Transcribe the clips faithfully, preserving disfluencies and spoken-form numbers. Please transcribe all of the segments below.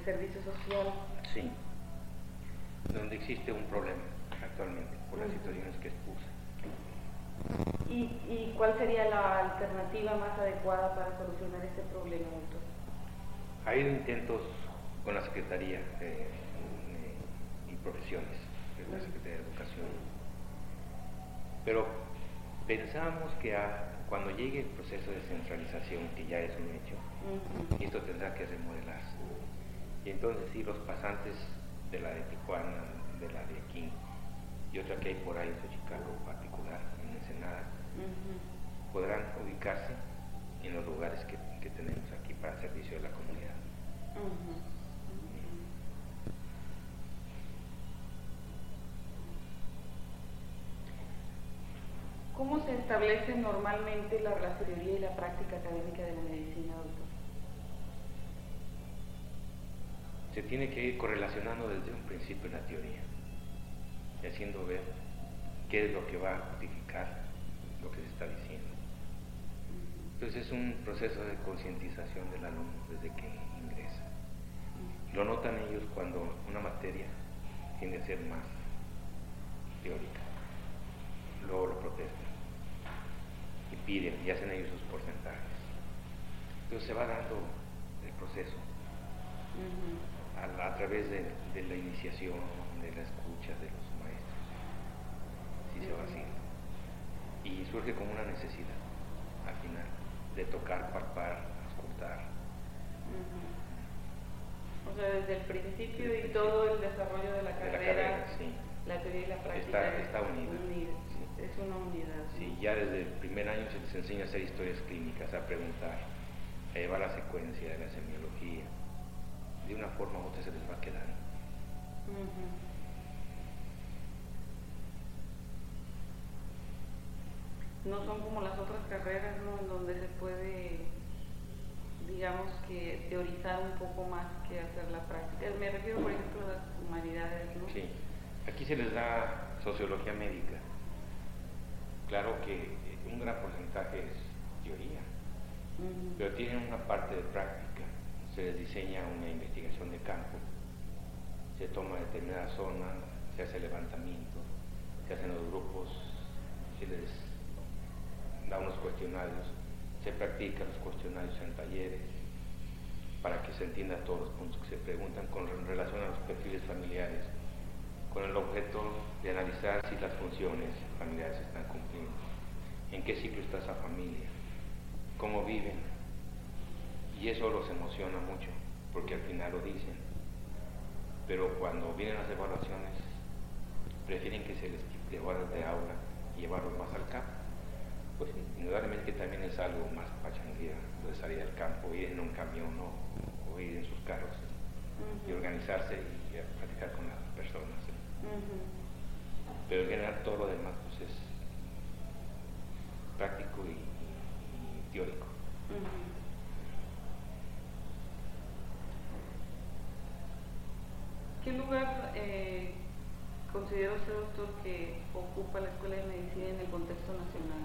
servicio social. Sí, donde existe un problema actualmente por las situaciones que expuse. ¿Y, ¿Y cuál sería la alternativa más adecuada para solucionar este problema, doctor? Ha habido intentos con la Secretaría de, de, y Profesiones, de la Secretaría de Educación, pero pensamos que a, cuando llegue el proceso de centralización, que ya es un hecho, uh-huh. esto tendrá que remodelarse. Y entonces sí, los pasantes de la de Tijuana, de la de aquí, y otra que hay por ahí en Xochicalco particular, en Ensenada, uh-huh. podrán ubicarse en los lugares que, que tenemos aquí para servicio de la comunidad. Uh-huh. ¿Cómo se establece normalmente la, la teoría y la práctica académica de la medicina, doctor? Se tiene que ir correlacionando desde un principio en la teoría, y haciendo ver qué es lo que va a justificar lo que se está diciendo. Entonces es un proceso de concientización del alumno desde que ingresa. Lo notan ellos cuando una materia tiende a ser más teórica. Luego lo protestan y piden y hacen ellos sus porcentajes. Entonces se va dando el proceso uh-huh. a, a través de, de la iniciación, de la escucha de los maestros. Sí uh-huh. se va haciendo. Y surge como una necesidad al final de tocar, palpar, escuchar. Uh-huh. O sea, desde el principio desde y el todo el desarrollo de la carrera, de la carrera sí. La teoría y la práctica está, está unida. unida. Sí. Es una unidad. Sí, ¿no? Ya desde el primer año se les enseña a hacer historias clínicas, a preguntar, a llevar la secuencia de la semiología. De una forma u otra se les va quedando. Uh-huh. No son como las otras carreras, ¿no? En donde se puede, digamos que, teorizar un poco más que hacer la práctica. Me refiero, por ejemplo, a las humanidades, ¿no? Sí. Aquí se les da sociología médica. Claro que un gran porcentaje es teoría, uh-huh. pero tienen una parte de práctica. Se les diseña una investigación de campo, se toma determinada zona, se hace levantamiento, se hacen los grupos, se les da unos cuestionarios, se practican los cuestionarios en talleres para que se entienda todos los puntos que se preguntan con relación a los perfiles familiares, con el objeto de analizar si las funciones familiares se están cumpliendo, en qué ciclo está esa familia, cómo viven, y eso los emociona mucho, porque al final lo dicen, pero cuando vienen las evaluaciones, prefieren que se les quite horas de aula y llevarlos más al campo. Pues indudablemente que también es algo más pachanguía, de salir al campo, ir en un camión, ¿no? O ir en sus carros, uh-huh. y organizarse y, y platicar con las personas. Uh-huh. Pero en general todo lo demás pues es práctico y, y teórico. Uh-huh. ¿Qué lugar eh, considera usted, doctor, que ocupa la Escuela de Medicina en el contexto nacional?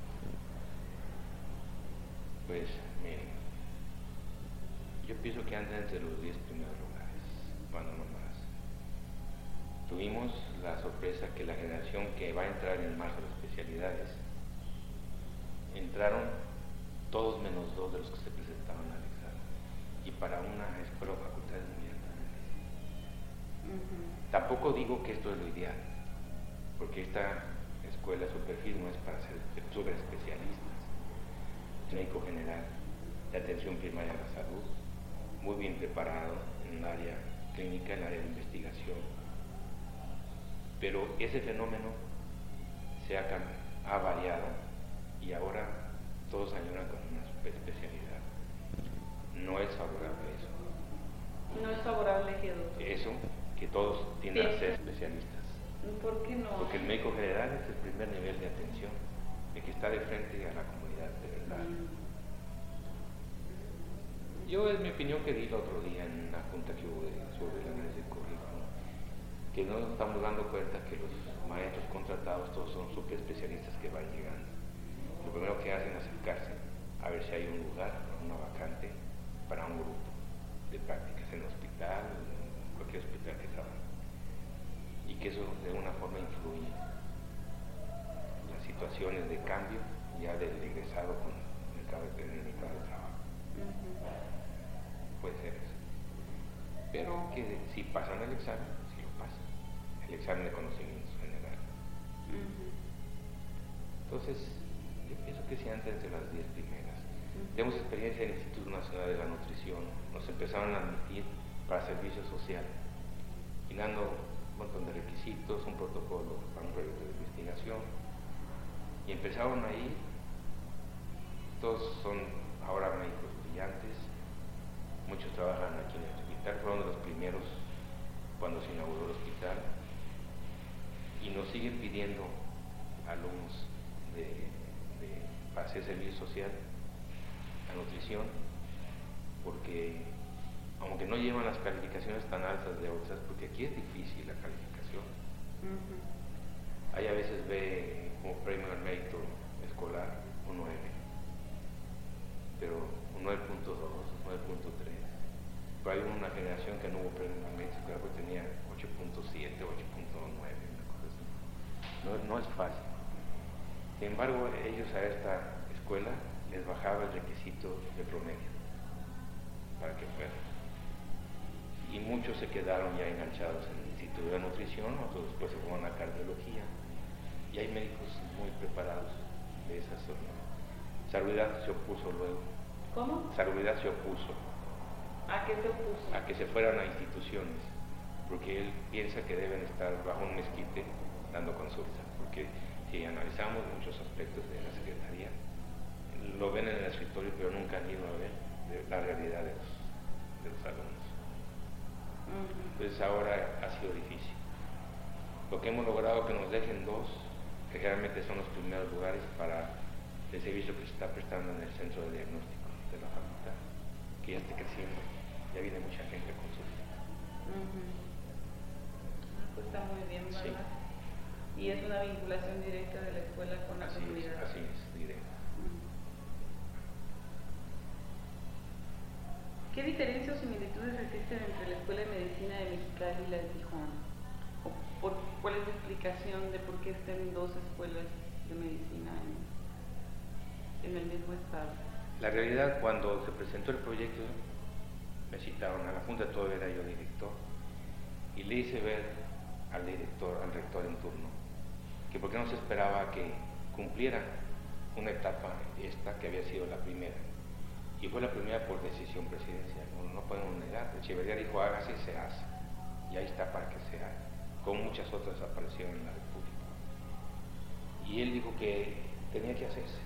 Pues miren, yo pienso que anda entre los diez primeros lugares, cuando no más. Tuvimos la sorpresa que la generación que va a entrar en marzo de especialidades, entraron todos menos dos de los que se presentaban al examen, y para una escuela o facultad es muy alta. Uh-huh. Tampoco digo que esto es lo ideal, porque esta escuela, su perfil no es para ser super especialistas, médico general, de atención primaria a la salud, muy bien preparado en el área clínica, en el área de investigación. Pero ese fenómeno se ha, ha variado y ahora todos añoran con una superespecialidad. No es favorable eso. No es favorable que doctor. Eso, que todos tiendan a ser especialistas. ¿Por qué no? Porque el médico general es el primer nivel de atención, el que está de frente a la comunidad de verdad. Mm. Yo, es mi opinión que di el otro día en una junta que hubo de, sobre el análisis del currículum, que no nos estamos dando cuenta que los maestros contratados todos son super especialistas que van llegando. Lo primero que hacen es acercarse a ver si hay un lugar, una vacante para un grupo de prácticas en el hospital, forma influye las situaciones de cambio ya del egresado con el mercado de, el mercado de trabajo. Uh-huh. Puede ser eso. Pero que si pasan el examen, si lo pasan, el examen de conocimientos generales. Uh-huh. Entonces, yo pienso que si antes de las diez primeras. Uh-huh. Tenemos experiencia en el Instituto Nacional de la Nutrición, nos empezaron a admitir para servicio social, llenando un montón de requisitos, un protocolo para un proyecto de investigación, y empezaron ahí. Todos son ahora médicos brillantes, muchos trabajan aquí en el hospital, fueron de los primeros cuando se inauguró el hospital, y nos siguen pidiendo alumnos de, de, para hacer servicio social, la nutrición, porque aunque no llevan las calificaciones tan altas de otras, porque aquí es difícil la calificación. Uh-huh. Hay a veces ve como premio al mérito escolar un nueve, pero un nueve punto dos, nueve punto tres. Pero hay una generación que no hubo premio al mérito escolar porque tenía ocho punto siete, ocho punto nueve, una cosa así. No, no es fácil. Sin embargo, ellos a esta escuela les bajaba el requisito de promedio para que fueran. Y muchos se quedaron ya enganchados en el Instituto de Nutrición, otros después se fueron a cardiología, y hay médicos muy preparados de esa zona. Salubridad se opuso luego. ¿Cómo? Salubridad se opuso. ¿A qué se opuso? A que se fueran a instituciones, porque él piensa que deben estar bajo un mezquite dando consulta, porque si analizamos muchos aspectos de la Secretaría, lo ven en el escritorio, pero nunca han ido a ver la realidad de los, de los alumnos. Entonces ahora ha sido difícil. Lo que hemos logrado que nos dejen dos, que generalmente son los primeros lugares para el servicio que se está prestando en el centro de diagnóstico de la facultad, que ya está creciendo, ya viene mucha gente a consulta. Uh-huh. Pues está muy bien, ¿verdad? Sí. Y es una vinculación directa de la escuela con la así comunidad. Es, así es, directa. ¿Qué diferencias o similitudes existen entre la Escuela de Medicina de Mexicali y la de Tijuana? ¿O por, ¿Cuál es la explicación de por qué estén dos escuelas de medicina en, en el mismo estado? La realidad, cuando se presentó el proyecto, me citaron a la Junta, todavía era yo director, y le hice ver al director, al rector en turno, que por qué no se esperaba que cumpliera una etapa esta que había sido la primera. Y fue la primera por decisión presidencial, no, no podemos negar. Echeverría dijo, hágase y se hace. Y ahí está para que se haga, como muchas otras aparecieron en la República. Y él dijo que tenía que hacerse,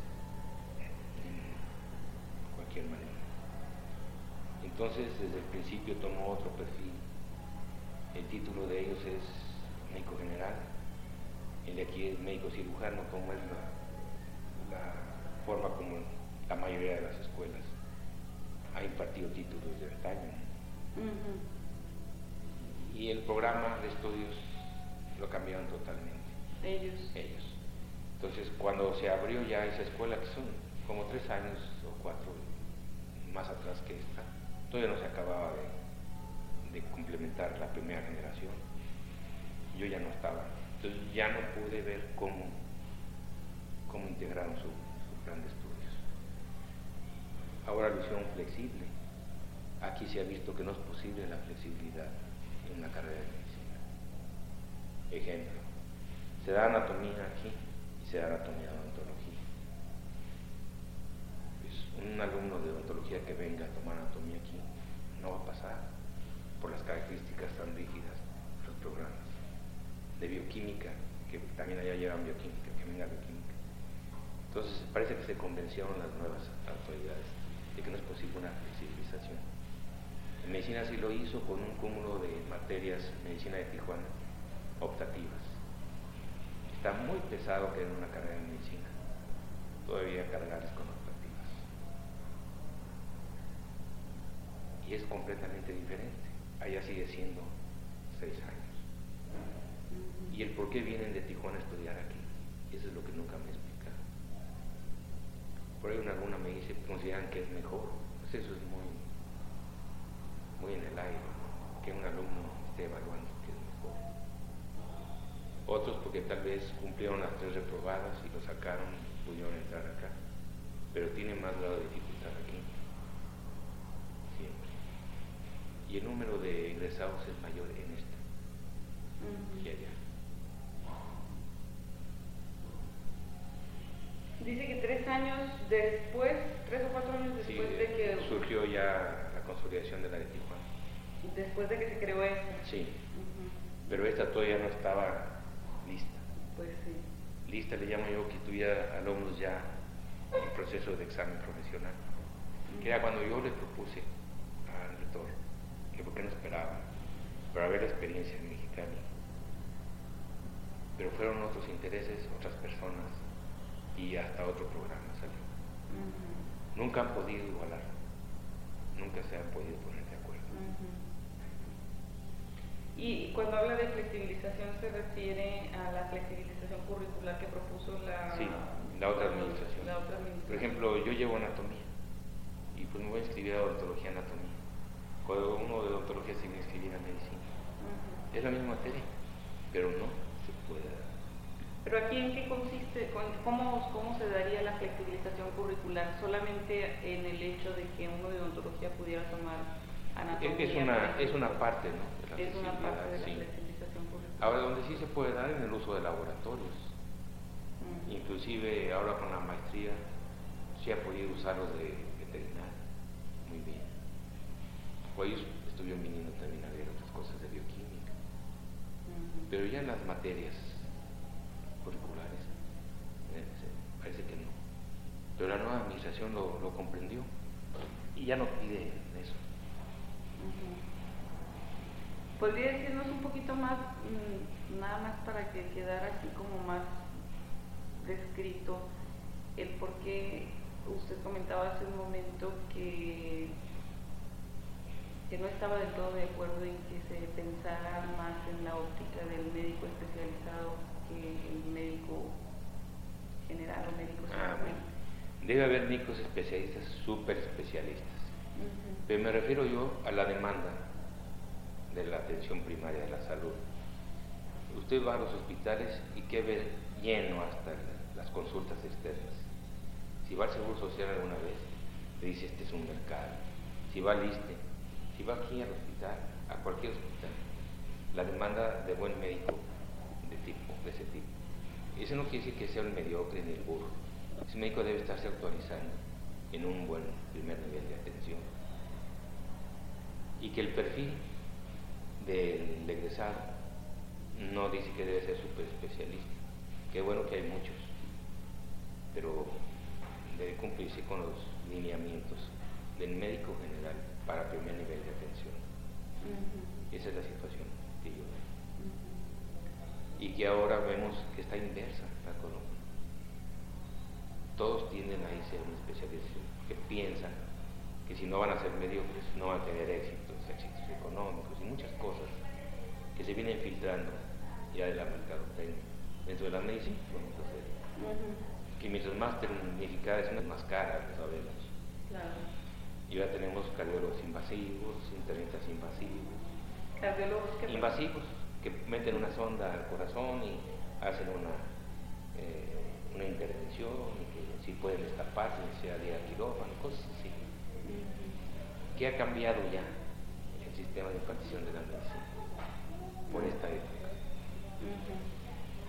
de cualquier manera. Entonces, desde el principio tomó otro perfil. El título de ellos es médico general, el de aquí es médico cirujano, como es la, la forma como la mayoría de las escuelas ha impartido títulos de antaño. Uh-huh. Y el programa de estudios lo cambiaron totalmente. Ellos. Ellos. Entonces, cuando se abrió ya esa escuela, que son como tres años o cuatro más atrás que esta, todavía no se acababa de, de complementar la primera generación. Yo ya no estaba. Entonces ya no pude ver cómo, cómo integraron su, su plan de estudios. Ahora lo hicieron flexible. Aquí se ha visto que no es posible la flexibilidad en la carrera de medicina. Ejemplo, se da anatomía aquí y se da anatomía de odontología. Pues un alumno de odontología que venga a tomar anatomía aquí no va a pasar por las características tan rígidas de los programas. De bioquímica, que también allá llevan bioquímica, que venga bioquímica. Entonces parece que se convencieron las nuevas autoridades de que no es posible una flexibilización. En medicina sí lo hizo con un cúmulo de materias, medicina de Tijuana, optativas. Está muy pesado que en una carrera de medicina todavía cargarles con optativas. Y es completamente diferente. Allá sigue siendo seis años. Y el por qué vienen de Tijuana a estudiar aquí, eso es lo que nunca me he explicado. Por ahí una alguna me dice, consideran que es mejor. Pues eso es muy, muy en el aire, ¿no? Que un alumno esté evaluando que es mejor. otros porque tal vez cumplieron las tres reprobadas y lo sacaron, pudieron entrar acá, pero tienen más grado de dificultad aquí, siempre. Y el número de egresados es mayor en esta uh-huh. que allá. Dice que tres años después, tres o cuatro años después sí, de que... surgió ya la consolidación de la de Tijuana. Después de que se creó esta. Sí, uh-huh. pero esta todavía no estaba lista. Pues sí. Lista le llamo yo que tuviera alumnos ya en proceso de examen profesional. Uh-huh. Que era cuando yo le propuse al rector que por qué no esperaba para ver la experiencia en Mexicali. Pero fueron otros intereses, otras personas y hasta otro programa salió. Uh-huh. Nunca han podido igualar, nunca se han podido poner de acuerdo. Uh-huh. Y cuando habla de flexibilización se refiere a la flexibilización curricular que propuso la, sí, la, otra, administración. la otra administración. Por ejemplo, yo llevo anatomía y pues me voy a inscribir a odontología anatomía. Cuando uno de odontología se viene a inscribir a medicina. Uh-huh. Es la misma materia, pero no se puede dar. Pero aquí en qué consiste, cómo, cómo se daría la flexibilización curricular, solamente en el hecho de que uno de odontología pudiera tomar anatomía. Es una, es una parte, ¿no? De la es una parte de la sí. flexibilización curricular. Ahora, donde sí se puede dar en el uso de laboratorios, uh-huh. inclusive ahora con la maestría, sí ha podido usarlos de veterinaria, muy bien. O ellos estuvieron viniendo también a ver otras cosas de bioquímica, uh-huh. pero ya en las materias curriculares, parece que no. Pero la nueva administración lo, lo comprendió y ya no pide eso. Uh-huh. ¿Podría decirnos un poquito más, mmm, nada más para que quedara así como más descrito, el por qué usted comentaba hace un momento que, que no estaba del todo de acuerdo en que se pensara más en la óptica del médico especializado que el médico general o médico ah, bueno. Debe haber médicos especialistas, súper especialistas. Uh-huh. Pero me refiero yo a la demanda de la atención primaria de la salud. Usted va a los hospitales y que ve lleno hasta las consultas externas. Si va al Seguro Social alguna vez, le dice este es un mercado. Si va al ISSSTE, si va aquí al hospital, a cualquier hospital, la demanda de buen médico de tipo, de ese tipo. Eso no quiere decir que sea el mediocre ni el burro. Ese médico debe estarse actualizando en un buen primer nivel de atención. Y que el perfil del egresado no dice que debe ser súper especialista. Qué bueno que hay muchos, pero debe cumplirse con los lineamientos del médico general para primer nivel de atención. Uh-huh. Esa es la situación que yo veo. Uh-huh. Y que ahora vemos que está inversa la Colombia. Todos tienden a irse a una especialización, que piensan que si no van a ser mediocres, no van a tener éxitos, éxitos económicos y muchas cosas que se vienen filtrando ya de la mercadotecnia. Dentro de la medicina, vamos a hacer. Uh-huh. Que mientras más tecnificada es más cara, lo sabemos. Claro. Y ahora tenemos cardiólogos invasivos, internistas invasivos. ¿Cardiólogos qué? Invasivos, que meten una sonda al corazón y hacen una, eh, una intervención, y que si pueden destapar, sea de quirófano, cosas así. Uh-huh. ¿Qué ha cambiado ya el sistema de impartición de la medicina por esta época? Uh-huh.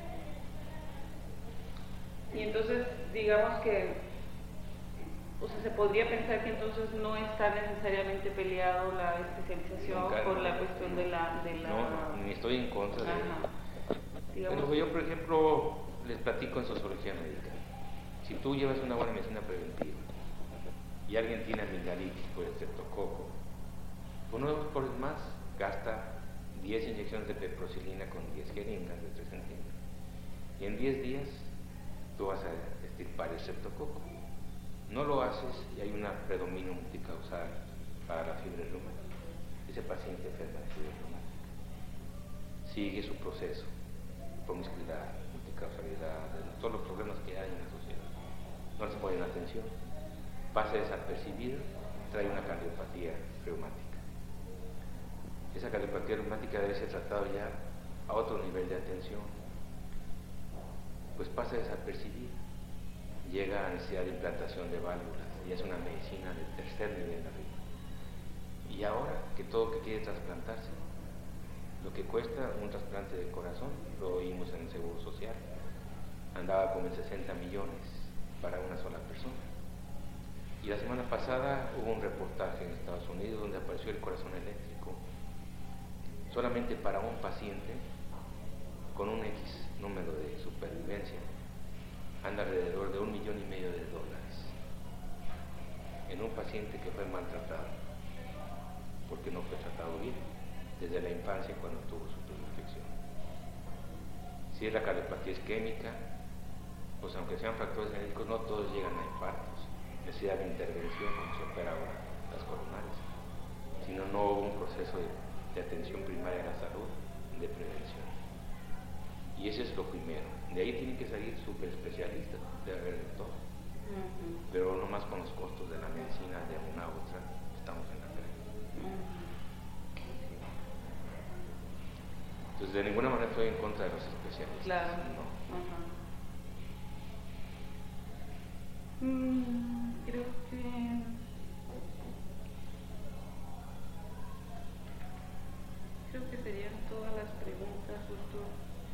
Y entonces, digamos que, o sea, se podría pensar que entonces no está necesariamente peleado la especialización Nunca, por no, la cuestión de la, de la... No, no, ni estoy en contra de ello. Pero yo, por ejemplo, les platico en sociología médica. Si tú llevas una buena medicina preventiva y alguien tiene amigdalitis por el streptococo, uno de los pobres más gasta diez inyecciones de peprocilina con diez jeringas de tres centímetros. Y en diez días tú vas a extirpar el streptococo. No lo haces y hay un predominio multicausal para la fiebre reumática. Ese paciente enferma de fiebre reumática. Sigue su proceso, promiscuidad, multicausalidad, todos los problemas que hay en la sociedad. No les ponen atención, pasa desapercibido, trae una cardiopatía reumática. Esa cardiopatía reumática debe ser tratada ya a otro nivel de atención, pues pasa desapercibida. Llega a necesidad de implantación de válvulas y es una medicina de tercer nivel arriba. Y ahora que todo que quiere trasplantarse, lo que cuesta un trasplante de corazón, lo oímos en el Seguro Social, andaba como en sesenta millones para una sola persona. Y la semana pasada hubo un reportaje en Estados Unidos donde apareció el corazón eléctrico solamente para un paciente con un X número de supervivencia, anda alrededor de un millón y medio de dólares en un paciente que fue maltratado porque no fue tratado bien desde la infancia cuando tuvo su primera infección. Si es la cardiopatía isquémica, pues aunque sean fractores genéticos, no todos llegan a infartos, necesidad de intervención como se opera ahora las coronarias, sino no hubo un proceso de, de atención primaria a la salud, de prevención. Y ese es lo primero. De ahí tienen que salir super especialistas, debe haber de todo. Uh-huh. Pero no más con los costos de la medicina de una a otra, estamos en la pérdida. Uh-huh. Entonces, de ninguna manera estoy en contra de los especialistas. Claro. No. Uh-huh. Mm, creo que creo que serían todas las preguntas, doctor.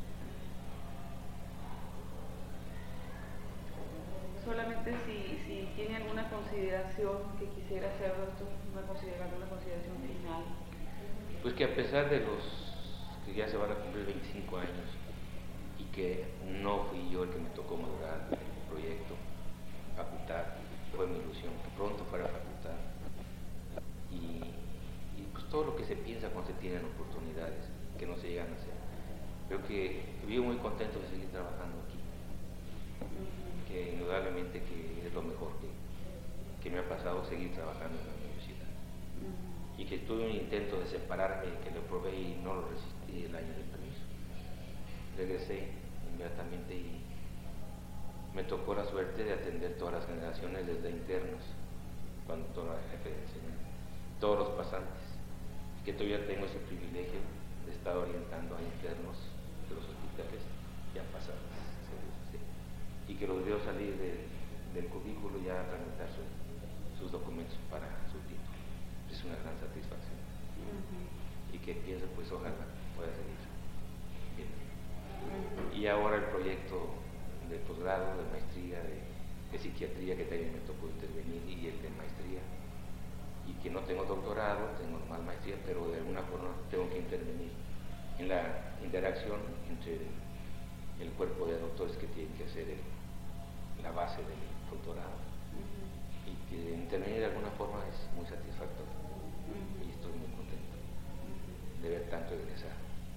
Solamente si, si tiene alguna consideración que quisiera hacer, doctor, una consideración, una consideración final. Pues que a pesar de los que ya se van a cumplir veinticinco años y que no fui yo el que me tocó madurar el proyecto, facultad, fue mi ilusión que pronto fuera facultad, y, y pues todo lo que se piensa cuando se tienen oportunidades que no se llegan a hacer. Creo que vivo muy contento de seguir trabajando aquí, que indudablemente que es lo mejor que, que me ha pasado, seguir trabajando en la universidad, y que tuve un intento de separarme, que lo probé y no lo resistí el año del permiso. Regresé inmediatamente y me tocó la suerte de atender todas las generaciones desde internos, cuando todo era jefe de enseñanza, todos los pasantes, que todavía tengo ese privilegio de estar orientando a internos de los hospitales ya pasados, ¿sí? Y que los veo salir de, del cubículo ya a tramitar su, sus documentos para su título. Es una gran satisfacción. Uh-huh. Y que pienso, pues ojalá pueda seguir bien. Uh-huh. Y ahora el proyecto de posgrado, de maestría, de, de psiquiatría, que también me tocó intervenir, y el de maestría, y que no tengo doctorado, tengo normal maestría, pero de alguna forma tengo que intervenir en la interacción entre el, el cuerpo de doctores que tienen que hacer el, la base del doctorado, uh-huh. Y que intervenir de alguna forma es muy satisfactorio, uh-huh. Y estoy muy contento, uh-huh. De ver tanto egresar.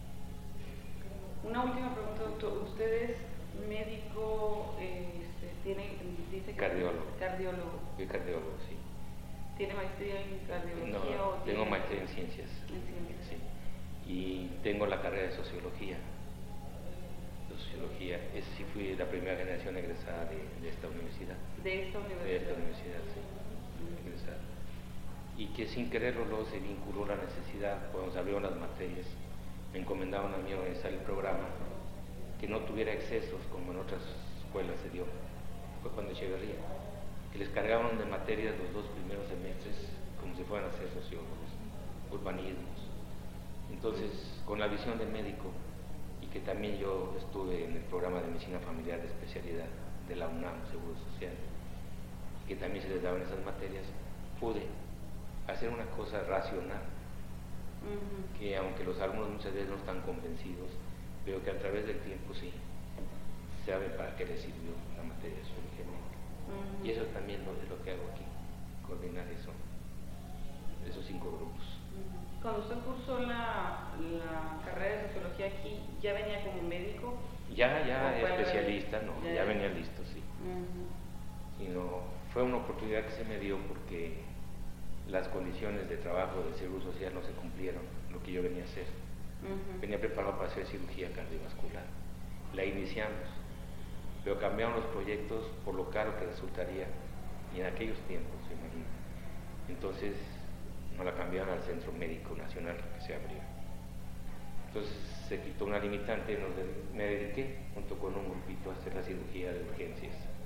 Una última pregunta, doctor. ¿Usted es médico, eh, este, tiene, dice que cardiólogo? Cardiólogo. Soy cardiólogo, sí. ¿Tiene maestría en cardiología? No, o tengo tiene... maestría en ciencias. En ciencias. Sí. Y tengo la carrera de sociología. Sociología, es, sí fui la primera generación egresada de, de esta universidad. De esta universidad. De esta universidad, sí. Uh-huh. Egresada. Y que sin quererlo luego se vinculó la necesidad, cuando se abrieron las materias, me encomendaban a mí organizar el programa, que no tuviera excesos como en otras escuelas se dio. Fue cuando Echeverría, que les cargaban de materias los dos primeros semestres como si fueran a ser sociólogos, urbanismos. Entonces, con la visión del médico, y que también yo estuve en el programa de medicina familiar de especialidad de la UNAM, Seguro Social, que también se les daban esas materias, pude hacer una cosa racional, uh-huh. Que aunque los alumnos muchas veces no están convencidos, veo que a través del tiempo sí saben para qué les sirvió la materia de sociología médica. Uh-huh. Y eso también lo, es lo que hago aquí, coordinar eso, esos cinco grupos. Uh-huh. Cuando usted cursó la, la carrera de sociología aquí, ¿ya venía como médico? Ya, ya especialista, no, ya, ya venía listo, sí. Uh-huh. Sino fue una oportunidad que se me dio porque las condiciones de trabajo del Seguro Social no se cumplieron, lo que yo venía a hacer. Uh-huh. Venía preparado para hacer cirugía cardiovascular. La iniciamos, pero cambiaron los proyectos por lo caro que resultaría, y en aquellos tiempos, se imagina. Entonces, nos la cambiaron al Centro Médico Nacional que se abrió. Entonces, se quitó una limitante y nos de- me dediqué junto con un grupito a hacer la cirugía de urgencias.